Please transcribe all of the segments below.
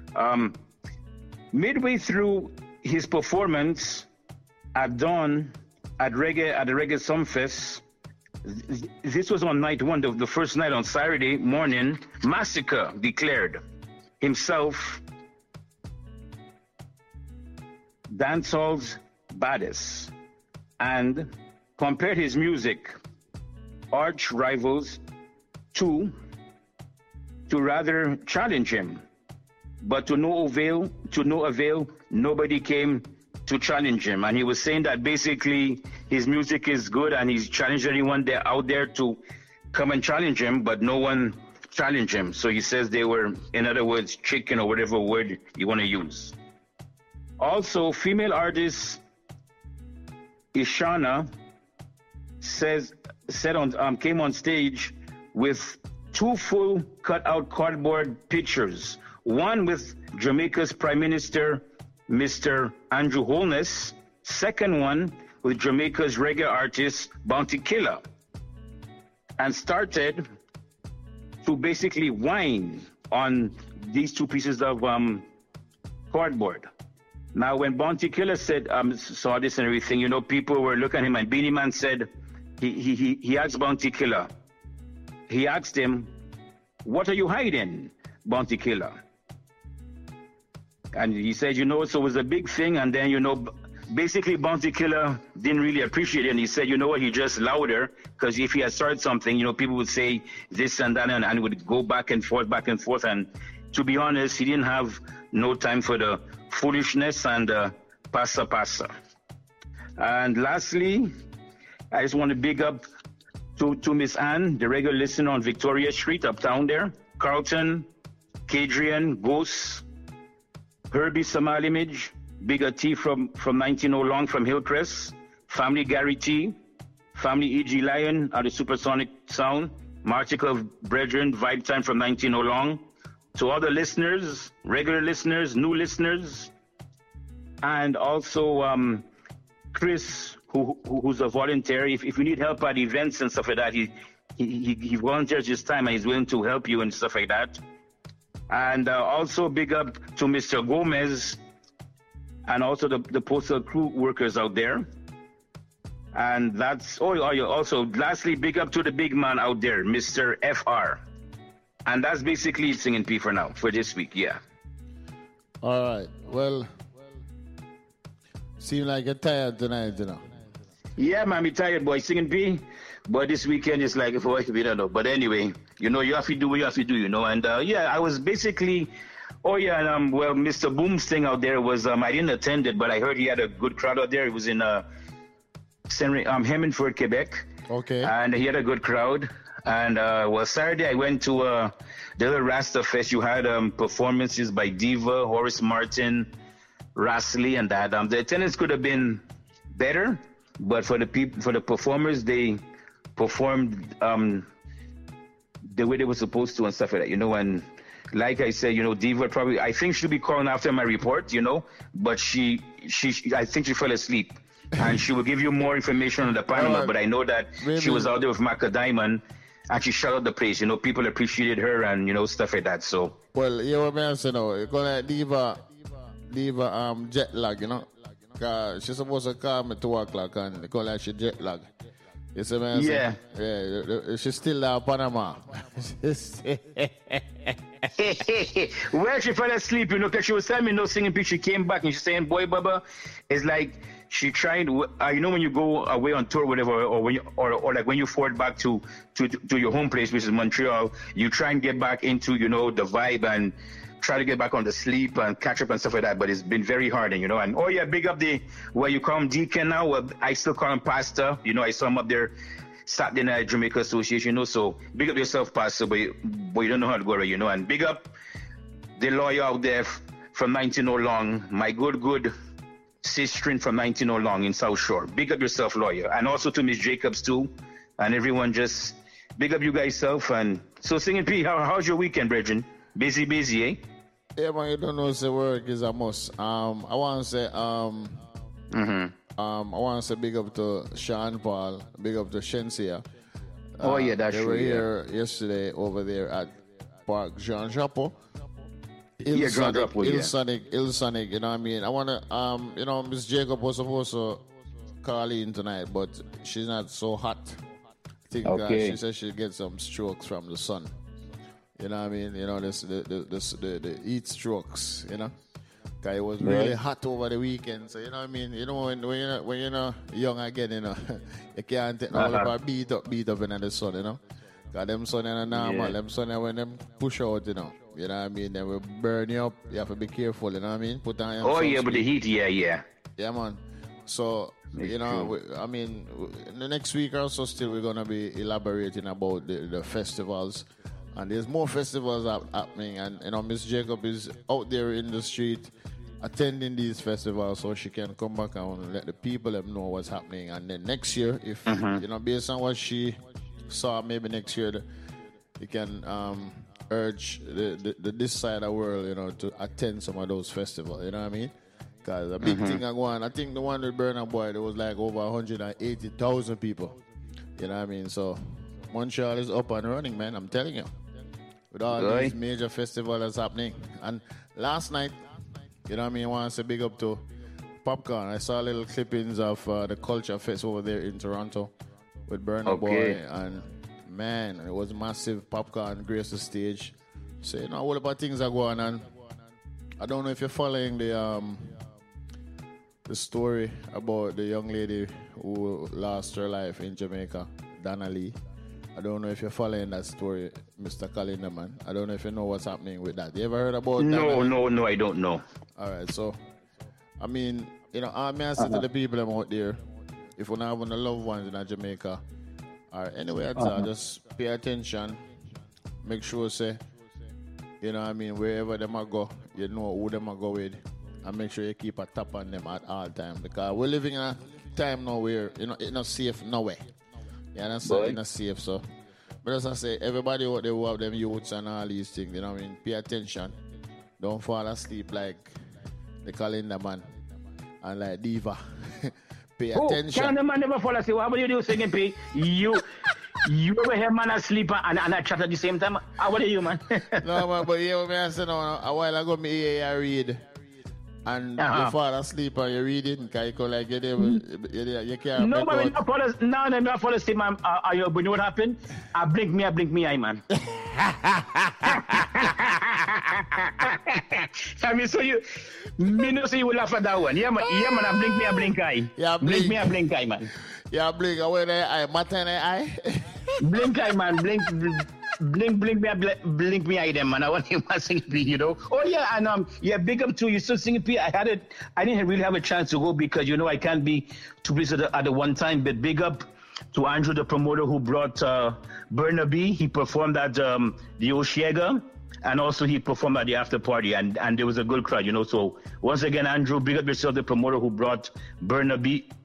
Um, Midway through his performance at dawn at the Reggae Sumfest, this was on night one, the first night on Saturday morning. Massacre declared himself dancehall's baddest and compared his music, arch rivals, to rather challenge him. But to no avail, nobody came to challenge him. And he was saying that basically his music is good and he's challenged anyone there out there to come and challenge him, but no one challenged him. So he says they were, in other words, chicken or whatever word you want to use. Also, female artist Ishana came on stage with two full cut-out cardboard pictures. One with Jamaica's Prime Minister, Mr. Andrew Holness. Second one with Jamaica's reggae artist, Bounty Killer. And started to basically whine on these two pieces of cardboard. Now, when Bounty Killer said, saw this and everything, you know, people were looking at him, and Beanie Man said, he asked Bounty Killer, he asked him, "What are you hiding, Bounty Killer?" And he said, you know, so it was a big thing. And then, you know, basically Bounty Killer didn't really appreciate it. And he said, you know what, he just louder, because if he had started something, you know, people would say this and that, and it would go back and forth. And to be honest, he didn't have no time for the foolishness and passa. And lastly, I just want to big up to Miss Anne, the regular listener on Victoria Street, uptown there. Carlton, Cadrian, Ghost, Herbie Samalimage, Bigger T from 19 Long from Hillcrest, Family Gary T, Family E.G. Lion out of Supersonic Sound, Marticle Brethren, Vibe Time from 19 Long. To all the listeners, regular listeners, new listeners, and also Chris, who's a volunteer. If you need help at events and stuff like that, he volunteers his time and he's willing to help you and stuff like that. And also big up to Mr. Gomez and also the postal crew workers out there. And that's, also lastly, big up to the big man out there, Mr. FR. And that's basically Singing P for now, for this week, yeah. All right, well, seem like you're tired tonight, you know. Yeah, man, I'm tired, boy, Singing P. But this weekend is like, for we don't know. But anyway, you know, you have to do what you have to do, you know. And I was basically, well, Mr. Boom's thing out there was, I didn't attend it, but I heard he had a good crowd out there. It was in Hemmingford, Quebec. Okay. And he had a good crowd. And Saturday I went to the little Rasta Fest. You had performances by Diva, Horace Martin, Rasley, and that. The attendance could have been better, but for the performers, they performed the way they were supposed to and stuff like that, you know. And like I said, you know, Diva probably, I think she'll be calling after my report, you know, but I think she fell asleep. And she will give you more information on the panel, but I know that she was out there with Macca Diamond. And she shut out the place, you know, people appreciated her and, you know, stuff like that, so. Well, you know what I'm saying, you know, Diva jet lag, you know. Cause she's supposed to call me 2 o'clock and they call her she jet lag. You see what I'm saying? Yeah, she's still in Panama. Well, she fell asleep, you know, because she was telling me no Singing P. She came back and she's saying, boy, Baba, it's like she tried, you know, when you go away on tour, whatever, or when or like when you forward back to your home place, which is Montreal, you try and get back into, you know, the vibe and try to get back on the sleep and catch up and stuff like that. But it's been very hard, and you know. And big up where you call him Deacon now. Well, I still call him Pastor. You know, I saw him up there Saturday Night Jamaica Association. You know, so big up yourself, Pastor. But you don't know how to go right, you know. And big up the lawyer out there from 19 Long, my good sister from 19 Long in South Shore. Big up yourself, lawyer. And also to Miss Jacobs too. And everyone, just big up you guys self. And so Singing P, how's your weekend, brethren? Busy, eh? Yeah, man, you don't know, say work is a must. I want to say, I want to say big up to Sean Paul, big up to Shensia. That's true. They were here yesterday over there at Park Jean Chapeau. Ilsonic, you know what I mean? I want to, Miss Jacob was supposed to call in tonight, but she's not so hot. I think she said she'll get some strokes from the sun. You know what I mean? The heat strokes, Cause it was really hot over the weekend, so you know what I mean. When you're young again, you can't take all of our beat up in the sun, Cause them sun are normal. Them sun when them push out, You know what I mean? They will burn you up. You have to be careful. You know what I mean? Put on your sunscreen. But the heat, yeah, man. So in the next week or so, still we're gonna be elaborating about the festivals. And there's more festivals happening, and Miss Jacob is out there in the street attending these festivals, so she can come back and let the people know what's happening. And then next year, if based on what she saw, maybe next year you can urge this side of the world, to attend some of those festivals. You know what I mean? Because a big thing going. I think the one with Burna Boy, there was like over 180,000 people. You know what I mean? So Montreal is up and running, man. I'm telling you. With all these major festivals that's happening. And last night, I want to say big up to Popcorn. I saw little clippings of the Culture Fest over there in Toronto with Burna Boy. And man, it was massive. Popcorn graced the stage. So, all about things are going on. I don't know if you're following the story about the young lady who lost her life in Jamaica, Donna Lee. I don't know if you're following that story, Mr. Kalindaman. I don't know if you know what's happening with that. You ever heard about that? No, I don't know. All right, so, I mean, I may say to the people out there, if you're not having a loved ones in Jamaica, or anywhere else, just pay attention. Make sure, wherever them go, you know who them go with. And make sure you keep a tap on them at all time. Because we're living in a time now where, it's not safe nowhere. Yeah, that's not safe, so. But as I say, everybody out there who have them youths and all these things, pay attention. Don't fall asleep like the Calendar Man and like Diva. Pay attention. Calendar Man never fall asleep. What about you do singing, P? You ever hear man asleep and I chat at the same time? What are you, man? No, man, but what I said a while ago, I read. And you fall asleep and you read it, and you can like you can't. No, but not fall asleep, man. You know what happened? I blink me eye, man. I mean, so you will laugh at that one. Yeah, man, I blink eye. Yeah, blink eye, man. Yeah, blink away the eye, matin eye. Blink eye, man, blink me eye them, man. I want him to sing P, Oh yeah, and big up to you still singing P. I didn't really have a chance to go because I can't be two places at the one time. But big up to Andrew, the promoter who brought Burna B. He performed at the Osheaga, and also he performed at the after party, and there was a good crowd, So once again, Andrew, big up yourself, the promoter who brought Burna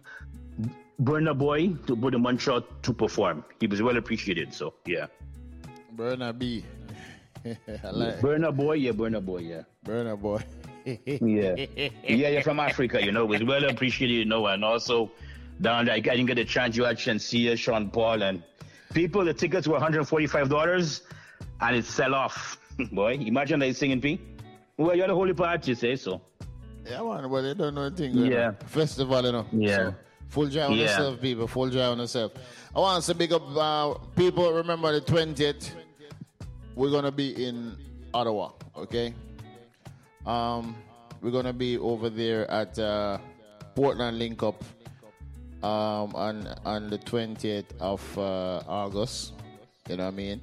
Boy to Montreal to perform. He was well appreciated. So yeah. Burna B. I like Burna Boy, yeah. Burna Boy. You're from Africa, It was well appreciated, and also down there, I didn't get a chance to actually see Sean Paul and people. The tickets were $145, and it sell off. Boy, imagine that singing P. Well, you're the holy part, you say so. Yeah, man, but they don't know anything. Festival, Yeah. So, full joy on yourself, people. Full joy on yourself. I want to say big up people. Remember the 20th. We're going to be in Ottawa, okay? We're going to be over there at Portland Link Up on the 20th of August. You know what I mean?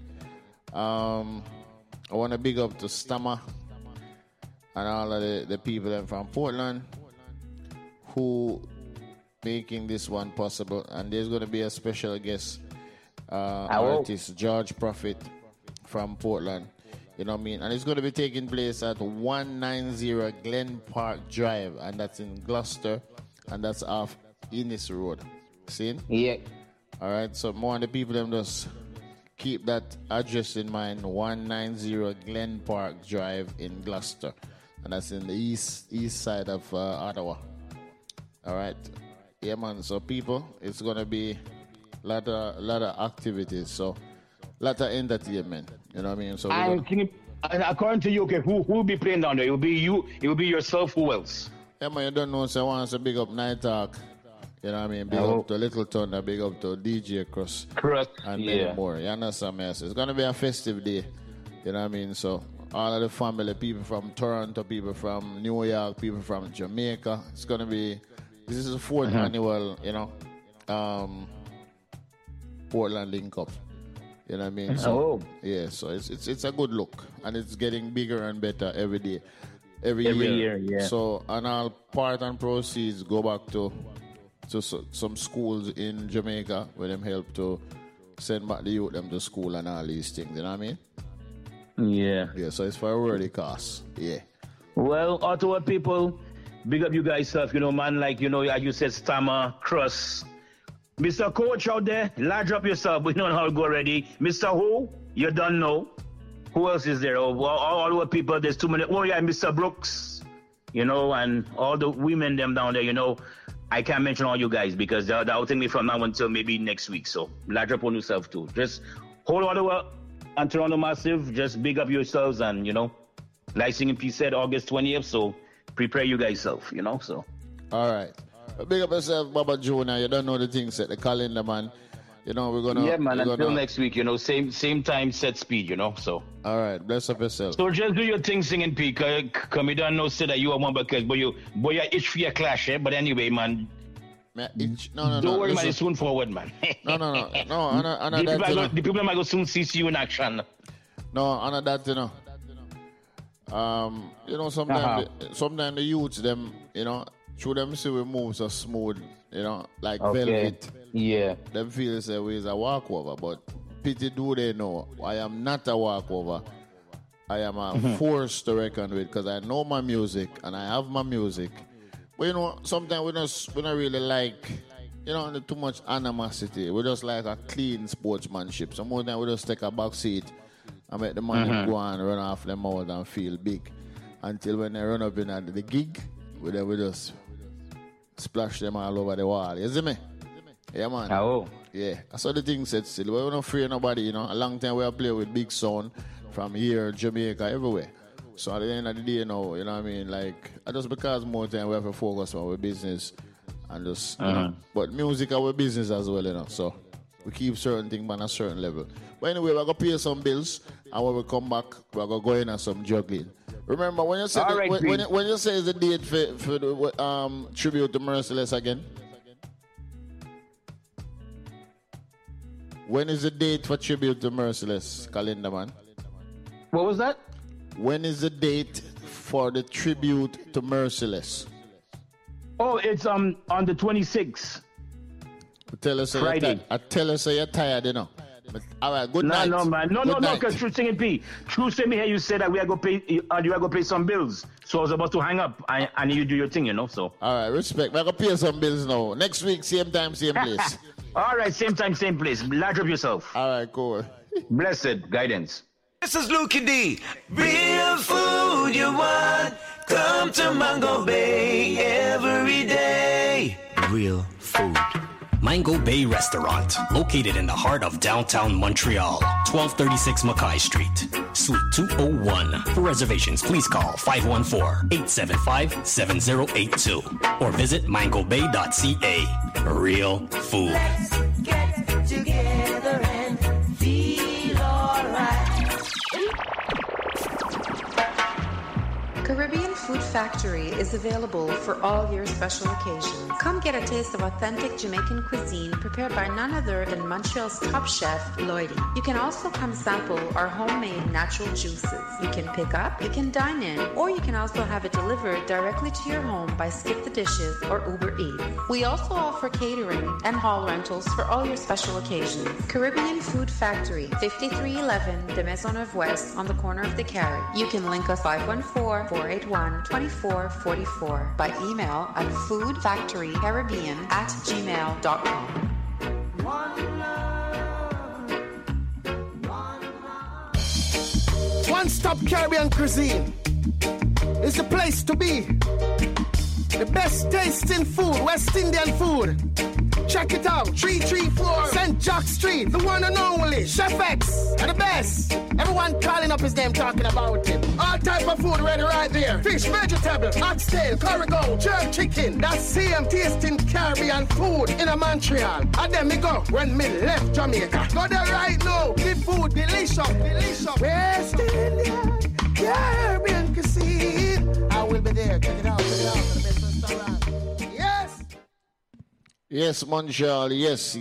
I want to big up to Stammer and all of the people from Portland who making this one possible. And there's going to be a special guest artist, George Prophet from Portland. You know what I mean? And it's going to be taking place at 190 Glen Park Drive, and that's in Gloucester, and that's off Innis Road. See? Yeah. All right, so more of the people them just keep that address in mind, 190 Glen Park Drive in Gloucester, and that's in the east side of Ottawa. All right. Yeah, man. So people, it's going to be a lot of activities, so a lot of entertainment. You know what I mean? So And according to you, okay, who will be playing down there? It will be you. It will be yourself. Who else? Yeah, man, you don't know. So I want to big up Night Talk. You know what I mean? Big up to Little Thunder, big up to DJ Cross. Correct. And many more. You understand me? It's going to be a festive day. You know what I mean? So all of the family, people from Toronto, people from New York, people from Jamaica. It's going to be, this is the 4th annual, you know, Portland Link Up. You know what I mean? So, yeah, so it's a good look. And it's getting bigger and better every day. Every year, yeah. So, and all part and proceeds go back to some schools in Jamaica where them help to send back the youth them to school and all these things. You know what I mean? Yeah. Yeah, so it's for a worthy cause. Yeah. Well, Ottawa people, big up you guys stuff, you know, man, like, you know, as you said, Stammer, Cross. Mr. Coach out there, large up yourself. We know how to go already. Mr. Who? You don't know. Who else is there? All the people, there's too many. Oh, yeah, Mr. Brooks, you know, and all the women them down there, you know. I can't mention all you guys because that'll take me from now until maybe next week. So, large up on yourself, too. Just hold Ottawa and Toronto Massive. Just big up yourselves and, you know, like Singing P said, August 20th. So, prepare you guys self, you know, so. All right. Big up yourself, Baba Jonah. You don't know the things at the calendar, man. You know, we're gonna. Yeah, man. Until next week, you know, same time, set speed, you know. So. All right, bless up yourself. So just do your thing, Singing P. Come, you don't know, say that you are one because, but you itch for your clash, eh? But anyway, man. No. Don't worry, man. It's soon forward, man. No. The people might go soon see you in action. No, and that, you know. You know, sometimes the youths them, you know. Through them see we move so smooth, you know, like velvet. Yeah. Them feel say we is a walkover, but pity do they know I am not a walkover. I am a force to reckon with because I know my music and I have my music. But you know, sometimes we don't really like, you know, too much animosity. We just like a clean sportsmanship. So more than we just take a back seat and make the money go and run off them out and feel big. Until when they run up in the gig, we just splash them all over the wall. You see me? Yeah, man. Oh. Yeah. That's what the thing said still. We're not free nobody, you know. A long time we have played with Big Sound from here, Jamaica, everywhere. So at the end of the day, you know what I mean? Like, just because more time we have to focus on our business and just, you know. But music our business as well, you know. So we keep certain things on a certain level. But anyway, we're going to pay some bills and when we come back, we're going to go in on some juggling. Remember, when you say when you say the date for the tribute to Merciless again? When is the date for tribute to Merciless, calendar man? What was that? When is the date for the tribute to Merciless? Oh, it's on the 26th. Friday. Tell us you're tired, you know. But, all right, good night. No, man. No, because True Singing P. True Singing here, you said that we are going to pay, you are going to pay some bills. So I was about to hang up and you do your thing, you know, so. All right, respect. We're going to pay some bills now. Next week, same time, same place. All right, same time, same place. Large up yourself. All right, cool. Blessed guidance. This is Lukie D. Real food you want, come to Mango Bay every day. Real food. Mango Bay Restaurant, located in the heart of downtown Montreal, 1236 Mackay Street, Suite 201. For reservations, please call 514-875-7082 or visit mangobay.ca. Real food. Let's get together and feel alright. Caribbean Food Factory is available for all your special occasions. Come get a taste of authentic Jamaican cuisine prepared by none other than Montreal's top chef, Lloydie. You can also come sample our homemade natural juices. You can pick up, you can dine in, or you can also have it delivered directly to your home by Skip the Dishes or Uber Eats. We also offer catering and hall rentals for all your special occasions. Caribbean Food Factory, 5311 de Maisonneuve West on the corner of the Carré. You can link us 514-481-2444 by email at foodfactorycaribbean@gmail.com. One Stop Caribbean Cuisine is the place to be. The best tasting food, West Indian food, Check it out, 334 St. Jack Street, the one and only Chef X, and the best. Everyone calling up his name, talking about him. All type of food ready right there. Fish, vegetable, oxtail, curry jerk chicken. That's same tasting Caribbean food in a Montreal. And then me go when me left Jamaica. Go there right now, the food delicious, delicious. West Indian Caribbean cuisine. I will be there, check it out, check it out. The best restaurant. Yes. Yes, Montreal, yes.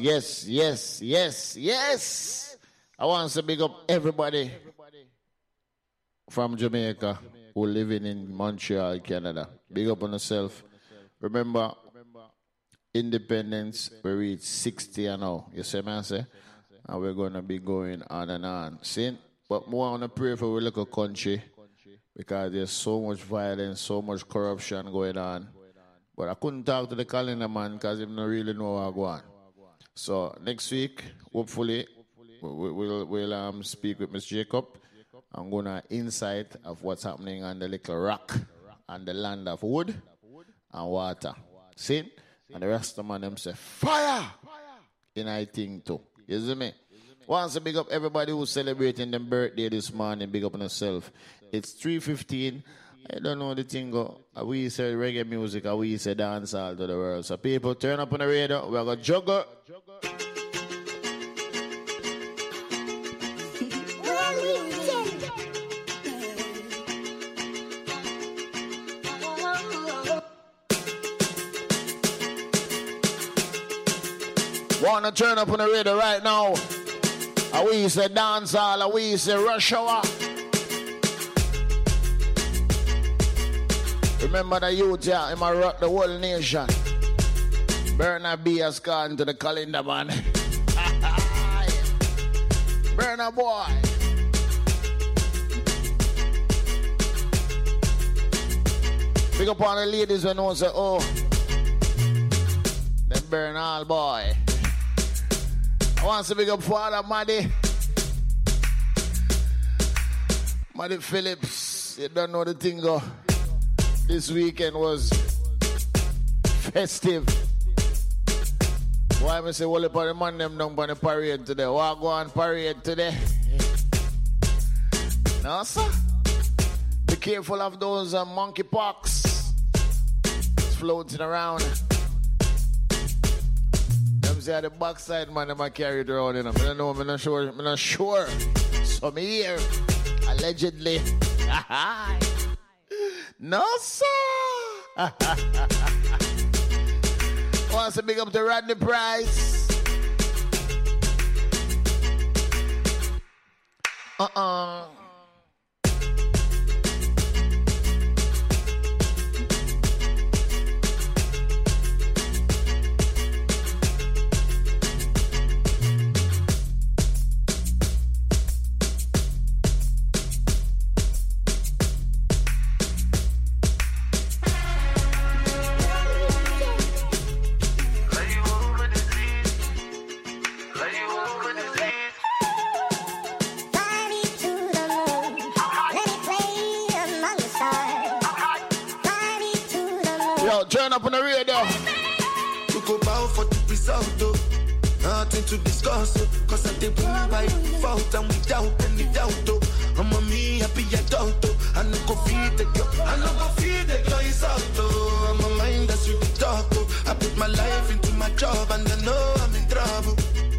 I want to big up everybody from Jamaica who living in Montreal, Canada. Big up on yourself. Remember, independence, we reached 60 and now. You see me, I say? And we're going to be going on and on. See? But more want to pray for our little country because there's so much violence, so much corruption going on. But I couldn't talk to the calendar man because he don't really know what's going on. So next week, hopefully, we'll speak with Miss Jacob. I'm going to insight of what's happening on the little rock and the land of wood and water. See? And the rest of them say, fire! And I think too. You see me? Once I big up everybody who's celebrating their birthday this morning, big up on yourself. It's 3:15. I don't know the thing go. We say reggae music, we say dance all to the world. So people turn up on the radio, we're going to juggle. Wanna turn up on the radio right now? We say dance all, we say rush hour. Remember the youth here, him a rock the whole nation. Bernard B has gone to the calendar, man. Bernard boy. Big up on the ladies when one say, oh, them Bernard boy. I want to big up Father Maddie Phillips. You don't know the thing go. This weekend was festive. Why I say, well, the man them down on the parade today. Why go on parade today? No, sir. Be careful of those monkey pox floating around. Them say the backside man them carry it around in them. I don't know, I'm not sure. So me here, allegedly. No, sir. Wants to big up to Rodney Price. Turn up on the radio. To go bow for the result, nothing to discuss, cause I did bring by default and without any doubt. I'm a me happy adult, I no go feed the girl, it's out. I'm a mind that's you talk. I put my life into my job and I know I'm in trouble.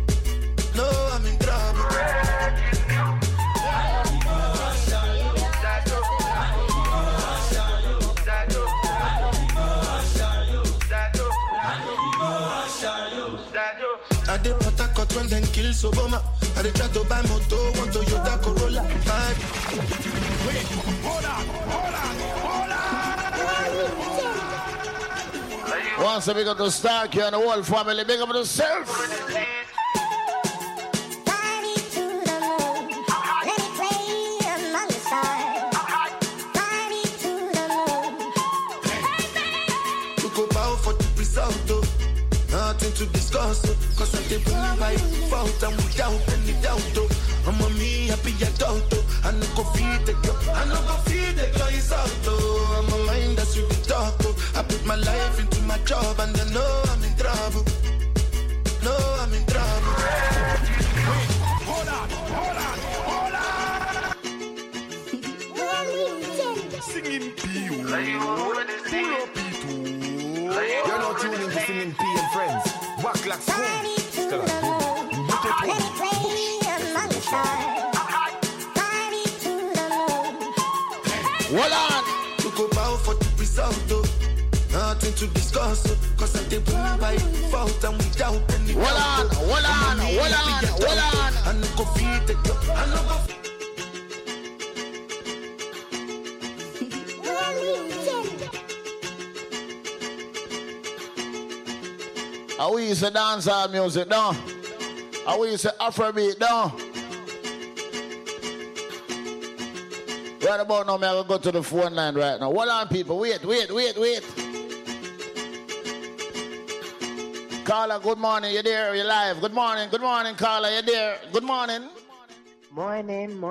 I did what I cut when then kill Soboma. I did try to buy moto, want Toyota Corolla. Wait, hold on. Once we got to start here and the whole family, big up yourself. Nothing to discuss, cause I did bring by default and without any doubt. I'm a me happy adult, I no go feed the girl, it's out. I'm a mind that's you talk. I put my life into my job and I know I'm in trouble. You're not tuning to Singing P and Friends. Back like school. Still a Hold on. To go bow for the result, though. Nothing to discuss, cause I did by default and without any doubt. Hold on. I no go feed the I no go How we used to dancehall music, no? How we used to Afrobeat, no? Right about now, I'm going to go to the phone line right now. Hold on, people. Wait. Carla, good morning. You there? You live? Good morning, Carla. You there? Good morning. Morning.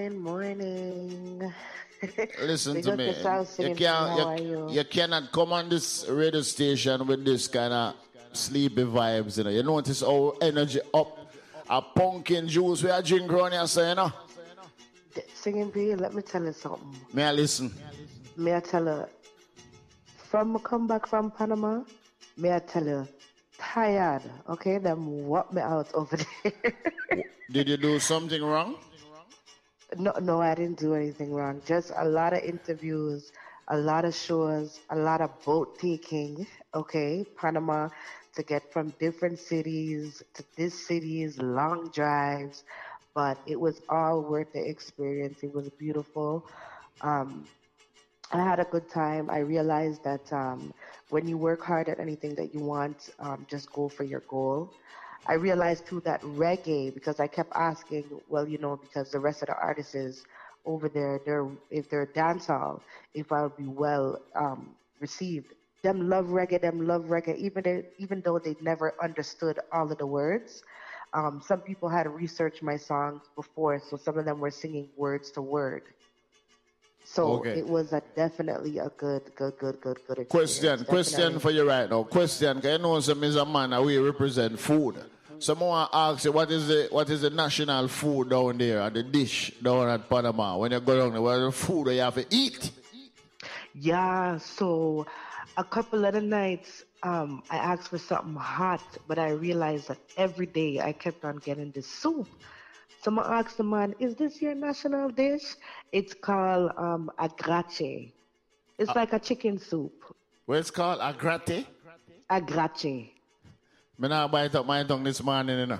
Listen to me. You cannot come on this radio station with this kind of sleepy vibes, you know. You notice our energy up. A pumpkin juice we are drinking around here, so you know. Singing P, let me tell you something. May I listen? May I tell you, from come back from Panama, may I tell you, tired, okay? Them walk me out over there. Did you do something wrong? No, I didn't do anything wrong. Just a lot of interviews, a lot of shows, a lot of boat taking, okay? Panama, to get from different cities to this cities, long drives, but it was all worth the experience. It was beautiful. I had a good time. I realized that when you work hard at anything that you want, just go for your goal. I realized too that reggae, because I kept asking, well, you know, because the rest of the artists over there, if they're dancehall, if I'll be well received. Them love reggae, even though they never understood all of the words. Some people had to research my songs before, so some of them were singing words to word. So It was definitely a good experience. Question for you right now. Question, because you know some is a man and we represent food. Someone asks you, what is the national food down there, and the dish down at Panama? When you go down there, what is the food that you have to eat? Yeah, so a couple of the nights, I asked for something hot, but I realized that every day I kept on getting this soup. So I asked the man, is this your national dish? It's called agrache. It's like a chicken soup. What it's called? Agrache? Agrache. I now bite up my tongue this morning, you know.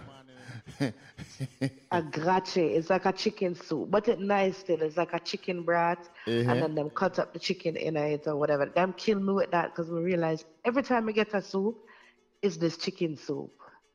Agrache. It's like a chicken soup, but it's nice still. It's like a chicken broth, and then them cut up the chicken in it or whatever. Them kill me with that because we realize every time we get a soup, it's this chicken soup.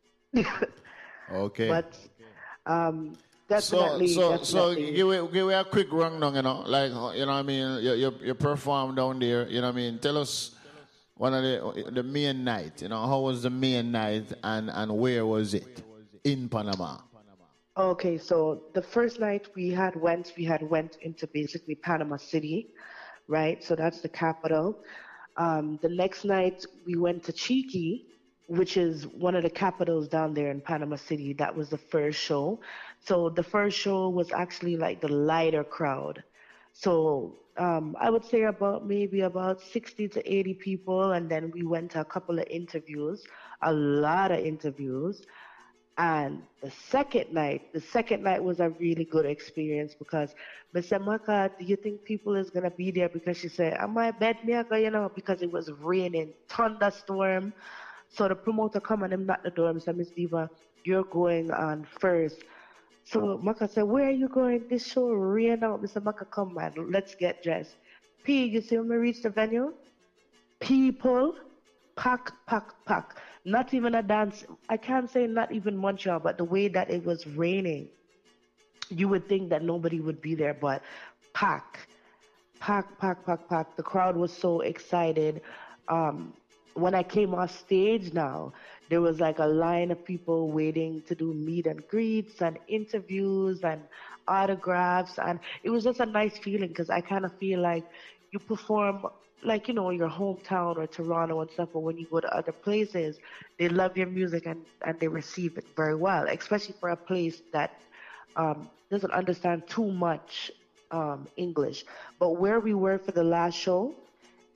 Okay. But definitely. So give me a quick rundown, you know, like, you know what I mean, you perform down there, you know what I mean. Tell us one of the main night, you know, how was the main night and where was it in Panama? Okay, so the first night we had went into basically Panama City, right? So that's the capital. The next night we went to Chiqui, which is one of the capitals down there in Panama City. That was the first show. So the first show was actually like the lighter crowd. So I would say maybe about 60 to 80 people. And then we went to a couple of interviews, a lot of interviews. And the second night was a really good experience because I said, Maka, do you think people is going to be there? Because she said, am I bed, Maka, you know, because it was raining, thunderstorm. So the promoter come and knock the door and said, Miss Diva, you're going on first. So Maka said, where are you going? This show rain out. Mr. Maka, come man, let's get dressed. P, you see when we reach the venue? People, pack. Not even a dance. I can't say not even Montreal, but the way that it was raining, you would think that nobody would be there, but pack. The crowd was so excited. When I came off stage now, there was like a line of people waiting to do meet and greets and interviews and autographs. And it was just a nice feeling because I kind of feel like you perform like, you know, your hometown or Toronto and stuff, but when you go to other places, they love your music and they receive it very well, especially for a place that doesn't understand too much English. But where we were for the last show,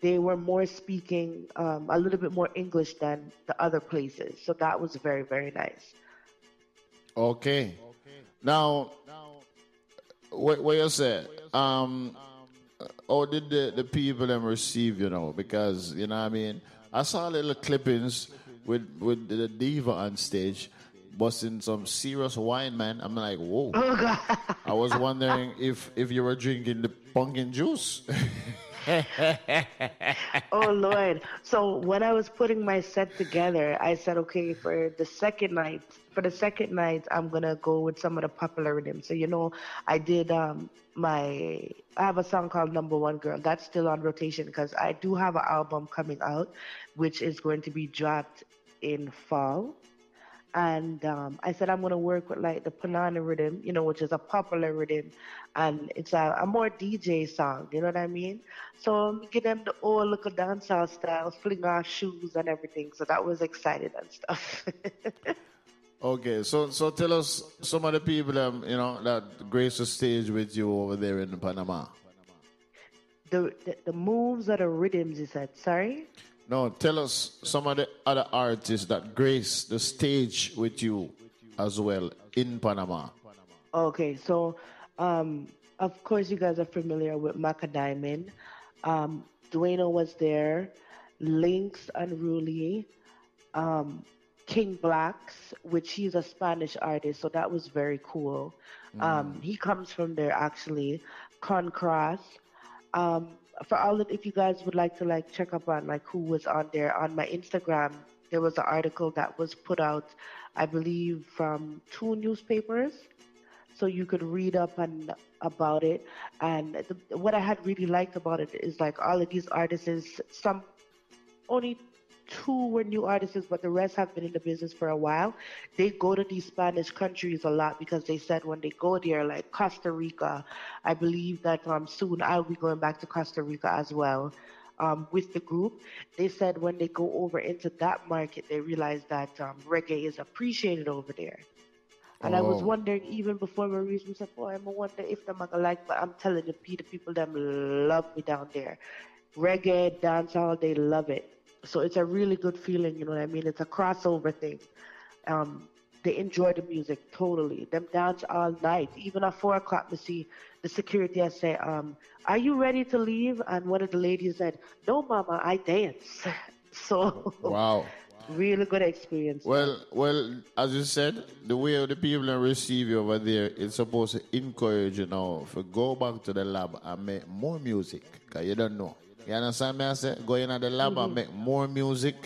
they were more speaking a little bit more English than the other places. So that was very, very nice. Okay. Now, what you say? How did the people them receive, because, what I mean, I saw little clippings with the diva on stage busting some serious wine, man. I'm like, whoa. Oh, God. I was wondering if you were drinking the pumpkin juice. Oh, Lord. So when I was putting my set together, I said, okay, for the second night, I'm going to go with some of the popular rhythms. So, I did I have a song called Number One Girl. That's still on rotation because I do have an album coming out, which is going to be dropped in fall. And I said I'm going to work with like the Panana rhythm, which is a popular rhythm. And it's a more DJ song, you know what I mean? So give them the old little dancehall style, fling off shoes and everything. So that was exciting and stuff. Okay, so tell us some of the people that grace the stage with you over there in Panama. The moves or the rhythms, you said, sorry? No, tell us some of the other artists that grace the stage with you as well in Panama. Okay, so of course you guys are familiar with Maca Diamond. Dueno was there, Lynx Unruly, King Blacks, which he's a Spanish artist, so that was very cool. He comes from there actually. Concross. For all of, if you guys would like to check up on who was on there, on my Instagram, there was an article that was put out, I believe, from 2 newspapers, so you could read up about it. And what I had really liked about it is all of these artists, some only 2 were new artists, but the rest have been in the business for a while. They go to these Spanish countries a lot because they said when they go there, like Costa Rica, I believe that soon I'll be going back to Costa Rica as well with the group. They said when they go over into that market, they realize that reggae is appreciated over there. And I was wondering, even before Maurice said, I wonder if them are like, but I'm telling you, the people them love me down there. Reggae, dancehall, they love it. So it's a really good feeling, you know what I mean? It's a crossover thing. They enjoy the music totally. Them dance all night. Even at 4 o'clock, we see the security. I say, are you ready to leave? And one of the ladies said, no, mama, I dance. So wow, really good experience. Well, as you said, the way the people receive you over there, it's supposed to encourage you now to go back to the lab and make more music, because you don't know. You understand me? I say, go in at the lab and make more music,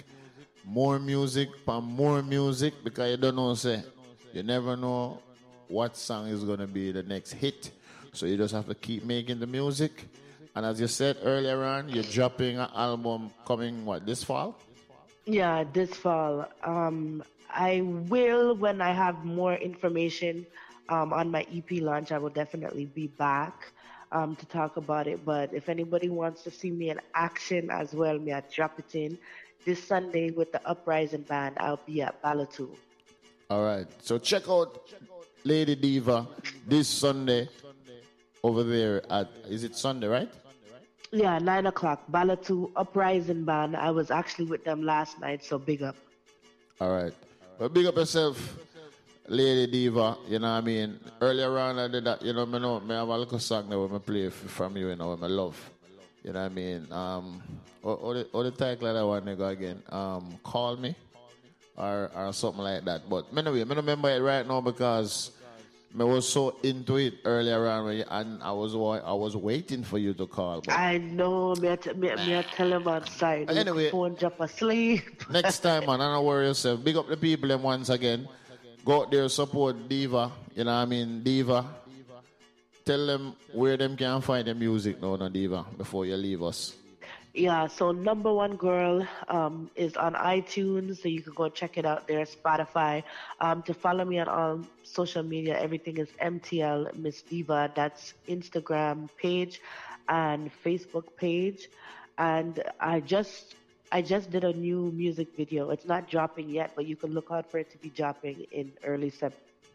because you don't know, say, you never know what song is going to be the next hit. So you just have to keep making the music. And as you said earlier on, you're dropping an album coming, this fall? Yeah, this fall. I will, when I have more information on my EP launch, I will definitely be back to talk about it. But if anybody wants to see me in action as well, may I drop it in. This Sunday with the Uprising Band, I'll be at Balatu. All right. So check out Lady Diva this Sunday over there at, is it Sunday, right? Yeah, 9 o'clock. Balatu, Uprising Band. I was actually with them last night, so big up. All right. But big up yourself, Lady Diva. You know what I mean? Earlier on, I did that. I have a little song that I play from you, with my love. You know what I mean? Or the title of that one, nigga, again. Call Me or something like that. But anyway, I don't remember it right now because I was so into it earlier on, and I was waiting for you to call. But I know, me I tell him outside. Anyway, phone drop asleep. Next time, man, don't worry yourself. Big up the people and once again. Go out there, support Diva. You know what I mean? Diva. Tell them where them can find the music now, Diva, before you leave us. Yeah, so Number One Girl is on iTunes, so you can go check it out there, Spotify. To follow me on all social media, everything is MTL Miss Diva. That's Instagram page and Facebook page. And I just did a new music video. It's not dropping yet, but you can look out for it to be dropping in early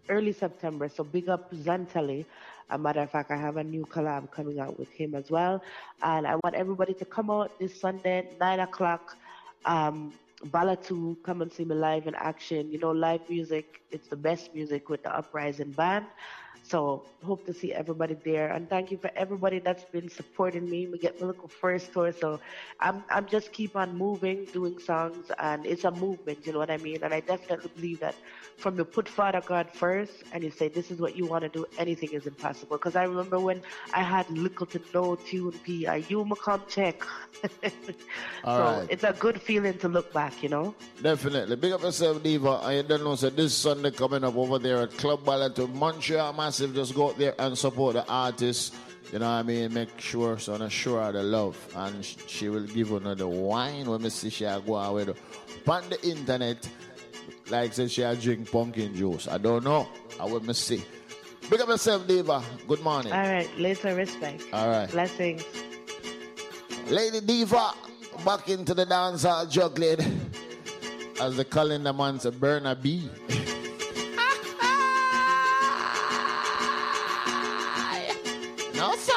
early September. So big up Zantelli. As a matter of fact, I have a new collab coming out with him as well. And I want everybody to come out this Sunday, 9 o'clock. Bala 2, come and see me live in action. You know, live music, it's the best music with the Uprising Band. So hope to see everybody there, and thank you for everybody that's been supporting me. We get my little first tour, so I'm just keep on moving, doing songs, and it's a movement, you know what I mean? And I definitely believe that from you put Father God first and you say this is what you want to do, anything is impossible. Because I remember when I had little to no tune P, you come check. So it's a good feeling to look back, you know? Definitely. Big up yourself, Diva. I don't know, so this Sunday coming up over there at Club Bala to Montreal Massive. Just go out there and support the artist. You know what I mean? Make sure, so I'm sure of the love. And she will give you another wine when we see she go out with on the internet. Like say she drink pumpkin juice. I don't know. I will me see. Big up yourself, Diva. Good morning. All right. Later, respect. All right. Blessings. Lady Diva, back into the dance hall juggling. As the calendar man said, burn a bee. No, sir.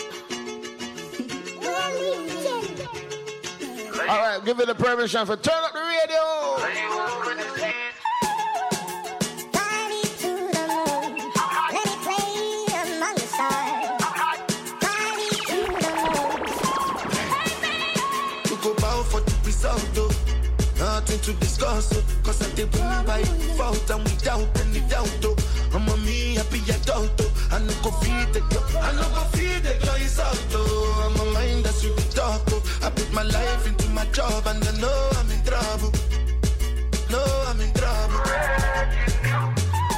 All right, give it the permission for turn up the radio. Nothing to discuss, cause I did win by default and without any doubt. I'm a me happy adult. I no go feed the girl, I no go feed the girl, it's out. I'm a mind that's with the talk. I put my life into my job and I know I'm in trouble. No, I'm in trouble.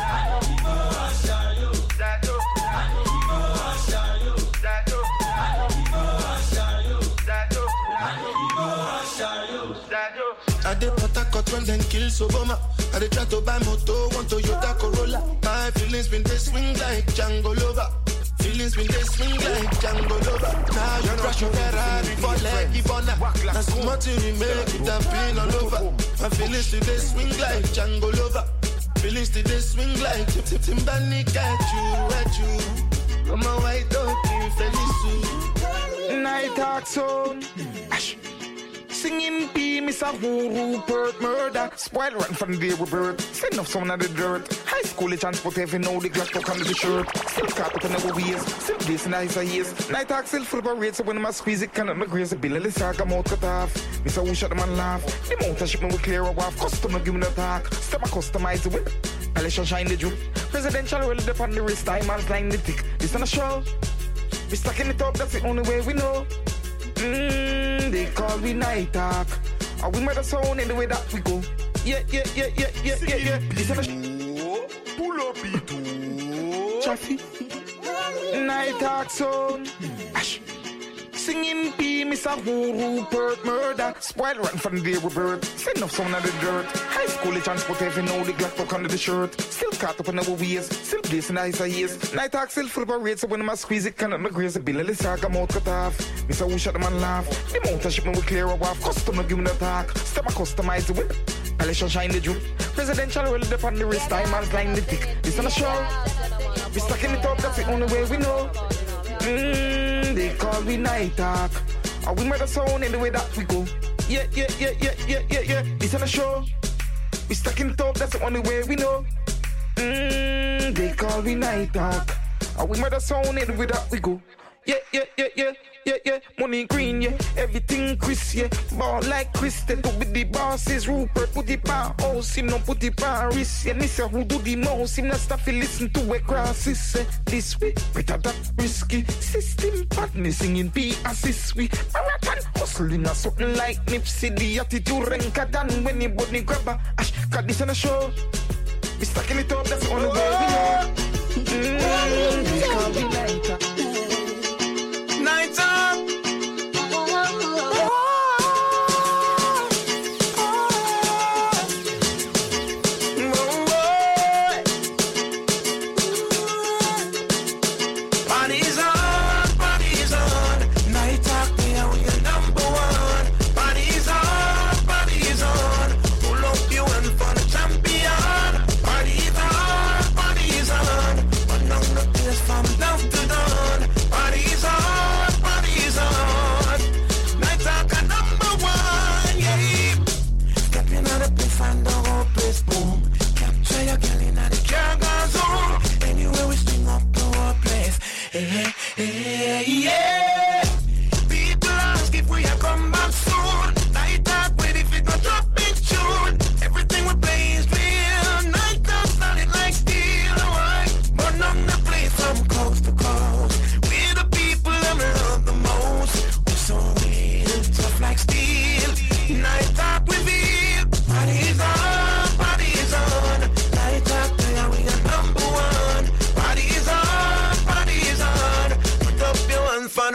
I did Port when then kill Soboma. I did try to buy moto, want Toyota Corolla. My feelings been they swing like Django Lover. Feelings been they swing like Django Lover. Now you crash your Ferrari for like Ivana. That's so much you make it have been all over. My feelings today swing like Django Lover. Feelings today swing like Timbani at you. I'm a white dog in Felisu. Night talk zone. Singing P, Miss Rupert murder. Spoil run from the day we birth. Send off someone at the dirt. High school they transport every now the glass talk under the shirt. Still caught up in our ways. Still blazing eyes are years. Night talk still full of rate. So when I squeeze it cannot make grace. A bill of the sack I'm out cut off. Miss who shut the man laugh. The mountain shipment will clear off. Customer give me the talk. Step I customize the whip. Election shine the jewel. Presidential roll up on the wrist. Time man's line the tick. This on a show. We stacking it up. That's the only way we know. They call me night talk. And we made a sound in the way that we go. Yeah. Listen to pull up it. Chaffee. Night talk sound. Singing P, Miss Rupert murder. Spoil run from the day we birth. Send off someone at the dirt. High school they transport every now the glass talk under the shirt. Still caught up in our ways. Still blazing eyes are years. Night talk still full of rate. So when I squeeze it cannot make grace. A bill of the sack I'm out cut off. Miss who shut the man laugh. The mountain shipment will clear off. Customer give me the talk. Step I customize the whip. Election shine the jewel. Presidential roll up on the wrist. Time man's line the tick. This on a show. We stacking it up. That's the only way we know. They call me night talk. And we made a sound in the way that we go. Yeah. This on a show. We stacking it up, that's the only way we know. They call me night talk. And we made a sound in the way that we go. Yeah. Money green, yeah. Everything Chris, yeah. Ball like Chris, they do with the bosses. Rupert put it on house, him no put it on wrist. Yeah, Nissa who do the most, him not stop to listen to a crosses. This way, better that risky. System partner singing P assist we. Marathon hustling or something like Nipsey. The attitude ranker than when he bought the grabber. Ash, got this on the show. We stacking it up, that's the only way we know. They call me night. Night up. Party's on. Night talk, me and we are number one. Party's on. Pull up you and for the champion. Party's on.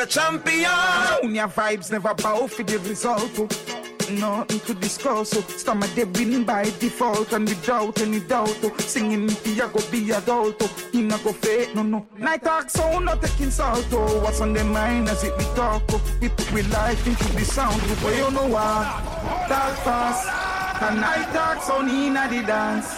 champion. Junior vibes never bow for the result. Nothing to discuss. Stomach they win by default and without any doubt. Singing me, I go be adult. He not go fake, no. Night talk sound not taking salt. What's on their mind as it we talk? We put we life into the sound. But you know what? Talk fast. And night talk sound in the dance.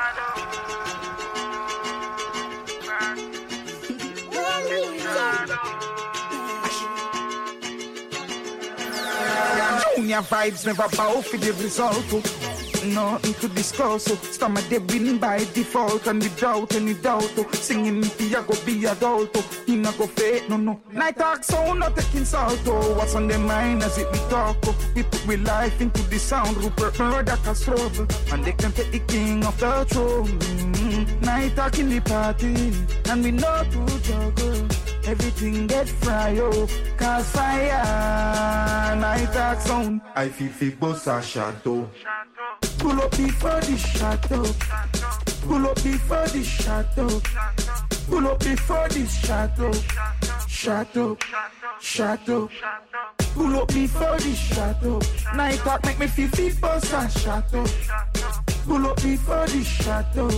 Junior vibes never bow for the result. Nothing to discuss. Stomach they win by default and without any doubt. Singing me, I go be adult. He not go fake, no. Night talk sound not taking salt. What's on their mind as it we talk? We put we life into the sound. Rupert Murdoch a struggle, and they can take the king off the throne. Night talk in the party, and we know to juggle. Everything get fry up, cause fire. Night talk sound. I feel boss a shadow. Pull up before the shadow. Pull up before the shadow. Pull up before the shadow. Shadow. Pull up before the shadow. Night talk make me feel boss a shadow. Pull up before the shadow.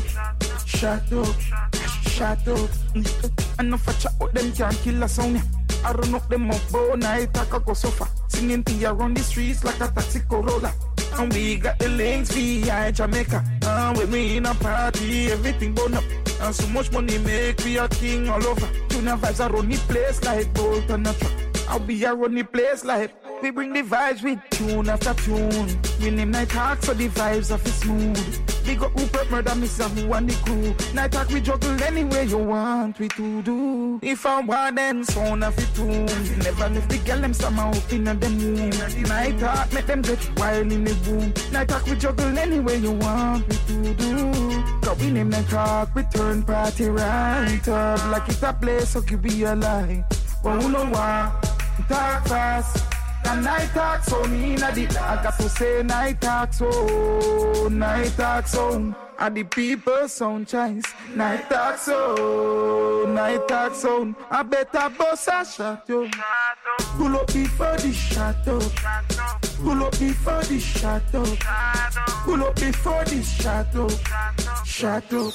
Shadow. And if I chat with them can't kill a sound. I run up them up, bow night talk I go sofa. Singing tea around the streets like a taxi Corolla. And we got the links via Jamaica. And when we in a party, everything burn up. And so much money make we a king all over. Junior vibes are run the place like Bolt on a truck. I'll be a run the place like we bring the vibes with tune after tune. We name Night Talk so the vibes of it smooth. Big up Rupert Murder, Mr. Who and the crew. Night Talk we juggle anywhere you want we to do. If I want them sound of it tune. Never left the girl them somehow up in them room. Night Talk make them get wild in the room. Night Talk we juggle anywhere you want we to do. Cause we name Night Talk we turn party right up. Like it's a place so you be alive. But who know what? Talk fast. And Night Talk so me na the I got to say Night Talk so and the people sound choice. Night Talk so I better boss a shot yo. Pull up before the shadow. Pull up before the shadow. Pull up before the shadow. Shadow.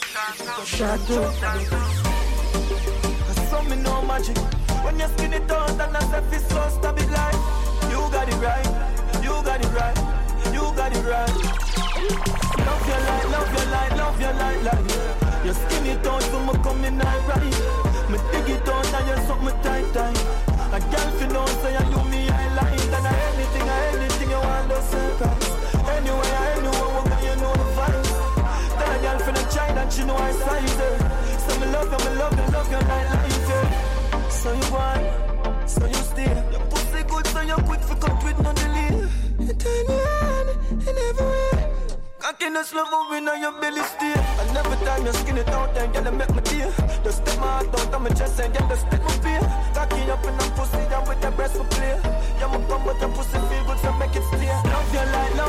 I saw me no magic. When you skin it out and I said it's so stab it like you got it right. Love your light, like you skin it out so me coming out right. Me dig it out and you suck me tight. A girl fi know say you me I like. And anything you want to surprise. Anywhere we go you know the vibes. Then a girl fi the try that she know I size her. So me love you like yeah. So you want, so you stay. Your pussy good, so you quick for cut with no delay. You turn me on in every way. Cockiness love moving on your belly stay. And every time you skin it out and get make me dear. Just step my heart out of my chest and get the stick my fear. Cocky up in the pussy and with the breast for play. You ma come with your pussy feel good so make it stay. Love your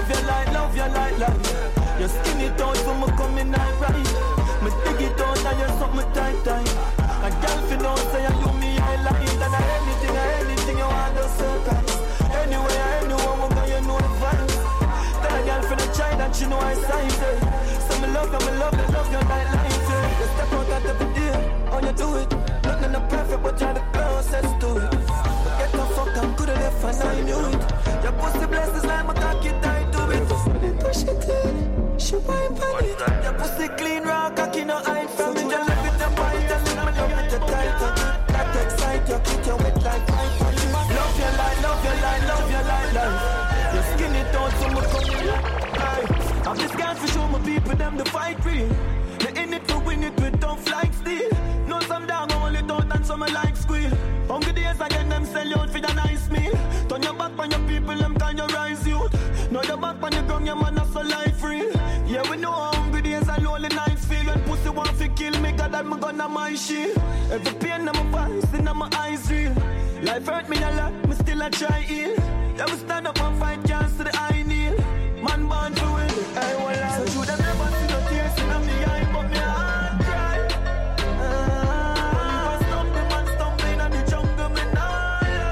light, like you skin it out so me coming out right. Me dig it out and you suck me tight. A girl fi know say you me I like. And anything you want to surprise. Anywhere we go you know the vibes. Then a girl fi the try that she know I size it. So me love you like it. You step out at every day, how you do it. Nothing not perfect but you're the closest to it. But get the fuck up, could've left and I knew it. Your pussy blessed is like my cocky tied to it. Push it in, she wine for it. Your pussy clean, raw, cocky no hide from it. Just live with the bite and live me love with the tight. That excite you, kick you wet like pipe. Love your light, like you skin it out so much come in. I'm just guys for show my people them the fight real. They in it to win it with tough like steel. Know some dog only don't and some like squeal. Hungry days again them sell you out for the nice meal. Turn your back on your people them can you rise youth. Now your back on the ground your man so life real. Yeah we know hungry days and lonely nights feel. When pussy want to kill me God that me gun on my shield. Every pain in my voice and my eyes real. Life hurt me a lot, me still a try heal. Yeah we stand up and fight can't see the eye kneel. Man born to win, I will lie. So you them never see no tears in my eye, but me heart cry. When you a stumbling man stumbling in the jungle, me nah lie.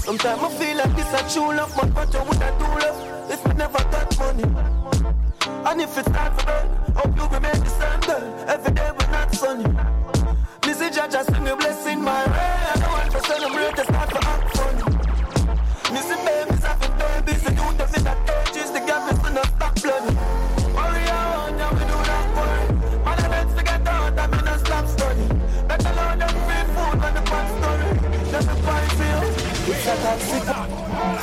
Sometimes I feel like this a true love, but what you would I do love if we never got money? And if it's not for them, hope you remain the same girl. Every day we're not sunny. This is just bring a blessing my way. I don't want to celebrate, it's not for act funny. Missing babies, having babies, the youth of it that ages, the gap is gonna stop bloody. Worry on, yeah, we do not worry. Man, I best to get out, I mean, I stop study. Better learn them free food when the past story. Let me find feel, it's a toxic.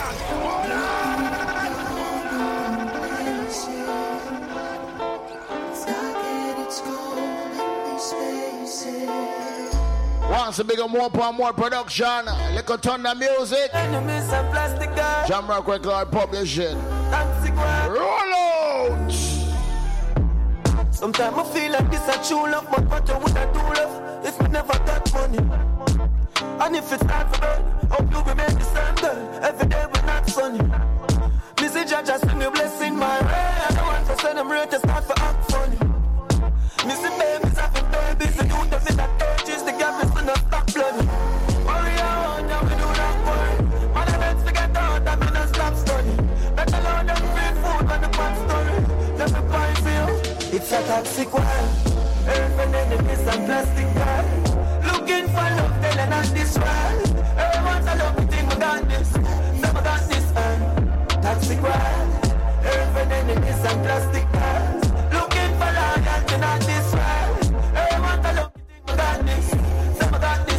Once a bigger more production, little thunder music. Jamrock Record Publishing. Roll out. Sometimes I feel like this a true love, but what you would I do love if we never got money? And if it's not for them, hope you remain the same girl. Every day we're not sunny. This is just bring a blessing my way. I don't want to celebrate, it's not for act funny. Missing babies, having babies, the youth of it that ages, the gap is gonna stop bloody. Worry on, yeah, we do not worry. Man, I best to get out, I mean, I stop study. Better learn them free food when the past story. Let me find feel, it's a toxic world. Urban enemies and plastic guy. Looking for love, telling us this world. Everyone's a love, we think we got this. Never got this, toxic world. Urban enemies and plastic guys. Looking for love, telling us this world. Everyone's a love, we think we got this. Never got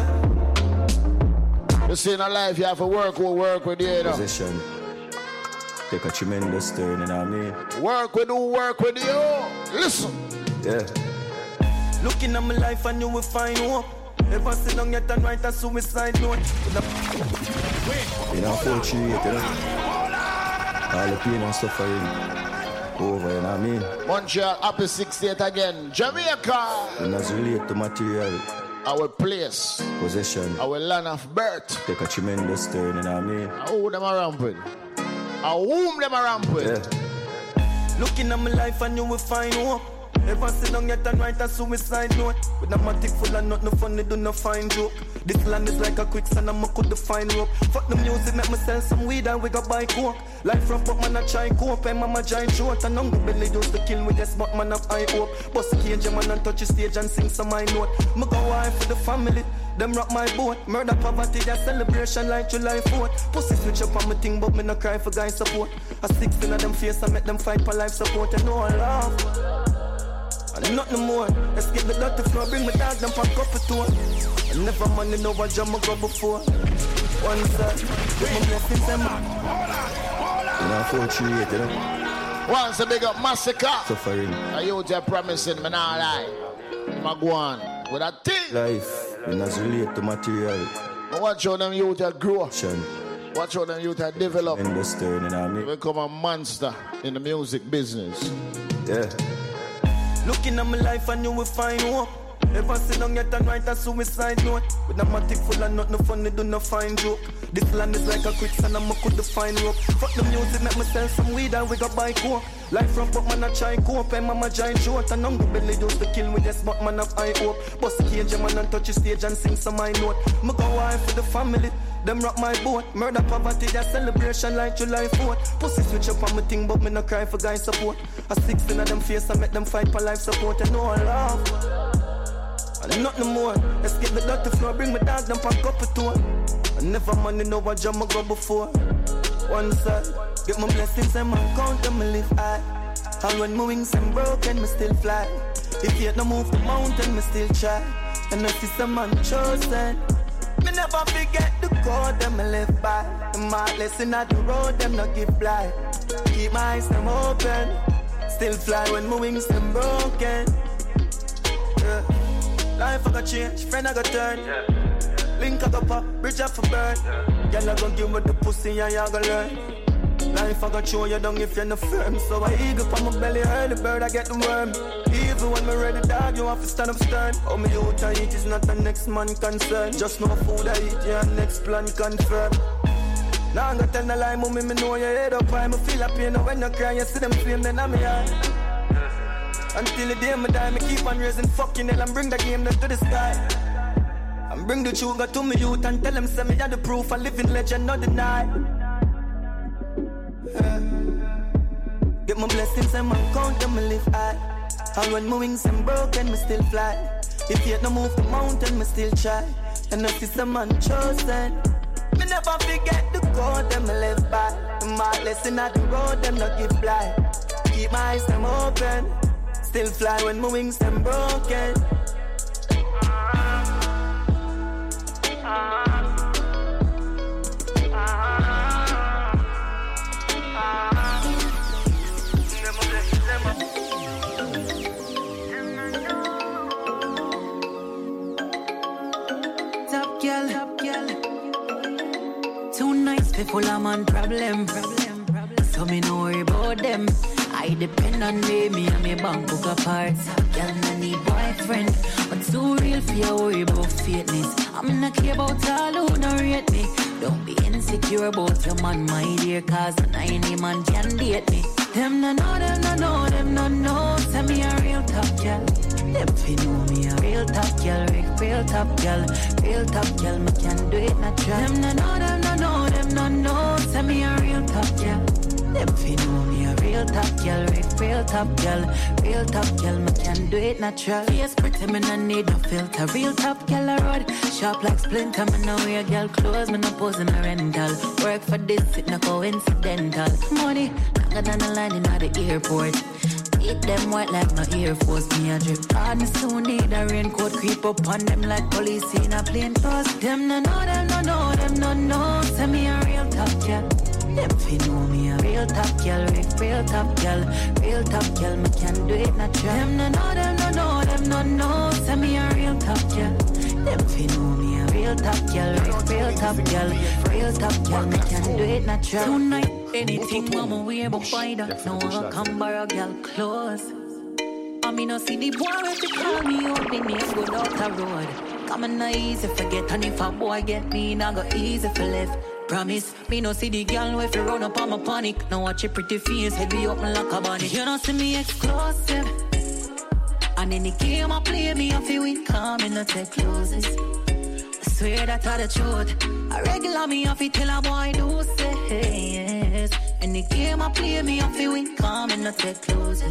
this, You see in our life, you have to work with you, know. Position. Take a tremendous turn, you know what I mean? Work with you. Listen. Yeah. Looking at my life and you will find hope. Ever sit down yet and write a suicide note. You know, unfortunately, you know. All the pain and suffering over, you know what I mean? Montreal, happy 68 again. Jamaica. And as relate to material. Our place. Possession. Our land of birth. Take a tremendous turn, you know what I mean? Who them around with? Whom them around with? Yeah. Looking at my life and you will find hope. Ever sit down yet and write a suicide note. With a matic full of nothing funny, do not find joke. This land is like a quicksand and I could find rope. Fuck the music, make me sell some weed and we got buy coke. Life rough but man I try cope and mama giant short. And hungry belly used to kill with this but man have high hope. Bust the cage man and touch the stage and sing some high note. Me go wife for the family. Them rock my boat, murder poverty, that celebration like July 4th. Pussy switch up on me thing, but me no cry for guy support. I 16 of them face, I make them fight for life support. And no love, and nothing more. Escape the dirty floor, bring me dog, them pack up a tour. And never money, no one jam I go before. One side, with my blessings and you know, unfortunate, you know. Once a big up massacre. Suffering. Are you just promising me not lie? I'm going with a thing. Life. And as relate to material. Watch how them youth that grow. Watch how them youth that develop. Understand, you know what I mean? Become a monster in the music business. Yeah. Looking at my life and you will find hope. Ever sit down yet and write a suicide note. With a matic full of nothing funny, do not find joke. This land is like a quicksand and I could find rope. Fuck the music, make me sell some weed and we got buy coke. Life rough but man I try cope and mama giant short. And hungry belly used to kill with this but man have high hope. Bust the cage man and touch the stage and sing some high note. Me go wife for the family. Them rock my boat, murder poverty, that celebration like July 4th. Pussy switch up on me thing, but me no cry for guy support. I 16 of them face, I make them fight for life support. And no love, and nothing more. Escape the dirty floor, bring me dog, them pack up a tour. And never money, no one jam I go before. One side, get my blessings and my count and me live high. And when my wings and broken, me still fly. If you no move the mountain, me still try. And I see some man chosen. Me never forget the code them I live by. The markless in the road, them not give blind. Keep my eyes them open. Still fly when my wings them broken. Yeah. Life I got change, friend I got turn. Link I got pop, bridge up for burn. Girl I gon' give me the pussy and you gon' learn. Life I got show you down if you're not firm. So I eagle from my belly, early bird I get the worm. Even when me ready dog, you have to stand up stern. How me youth I eat is not the next man concern. Just no food I eat, yeah, next plan confirm. Now I'm gonna tell the lie, mommy, me know your head up high. Me feel a pain when you cry, you see them flame, then I'm eye. Until the day me die, me keep on raising fucking hell and bring the game down to the sky. And bring the sugar to me youth and tell them say me are the proof. A living legend, not deny. Get my blessings and my count and me live high. And when my wings and broken, me still fly. If yet no move the mountain, me still try. And if it's a man chosen, me never forget the code them me live by. My lesson at the road, them not give blind. Keep my eyes them open. Still fly when my wings them broken. Top girl. Too nice, people are man problem. So me no worry about them. I depend on me and me bank book apart. Girl, no need boyfriend, but too real for you worry about fakeness. I'm not care about all who no rate me. Don't be insecure about your man, my dear, cause any man can date me. Them no know, tell me a real top girl. Them fi know me a real top girl, real top girl, me can do it natural. Them no know, tell me a real top girl. Them fi know me a real top girl, real top girl, me can do it natural. Yes, pretty me no need no filter, real top girl a road, sharp like splinter. Me no wear girl clothes, me no pose in a rental. Work for this, it no coincidental. Money longer than a line in the airport. Eat them white like my Air Force, me a drip. And me soon need a raincoat, creep up on them like police in a plain clothes. Them no know, tell me a real top girl. Them fi know me a real top girl, real top girl, me can do it natural. Them no know, tell me a real top girl. Them fi know me a real top girl, real top girl, me can do it natural. Tonight, anything mama wear, but why that no one come borrow girl clothes. I mean, no see the boy when you call me up, me name go down the road. Come on, no easy forget, and if a boy get me, now go easy for left. Promise, me no see the girl if you run up on my panic. Now watch your pretty face, head be open like a bunny. You don't see me exclusive. And in the game I play, me I feel we come in the take closes. I swear that are the truth. I regular me I feel tell a boy do say yes. In the game I play, me I feel we come in the take closes.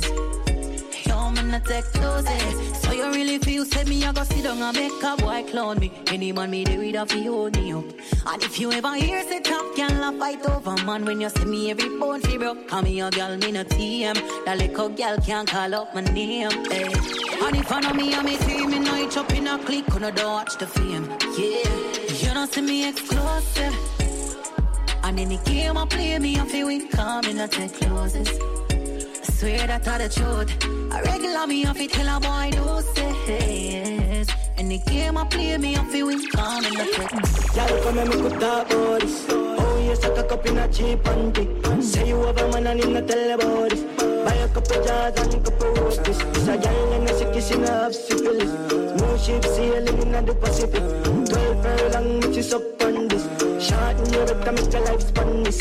Yo, man, I take closes. So you really feel say me, I go sit down and make a boy clown me. Any man me do it, I feel hold me up. And if you ever hear say top girl a fight over man, when you see me every bone fi broke. Call me a girl, me no TM. That little girl can't call up my name. Hey. And if I know me and me team, me know it up in a click, and I don't watch the fame. Yeah, you don't see me exclusive. And in the game I play, me I feel we come in a take closes. I swear that are the truth. I regular me off it tell a boy do say yes. And the game I play me off it we come in the clip. Y'all come and make a talk about this. Oh yes, I cock up in a cheap panty. Say you have a man and him not tell about this. Buy a couple jars and a couple roasties. It's a girl and a sick kissing half syphilis. No ship sailing in the Pacific. 12 furlong which is up on this. Short in your better make your life span this.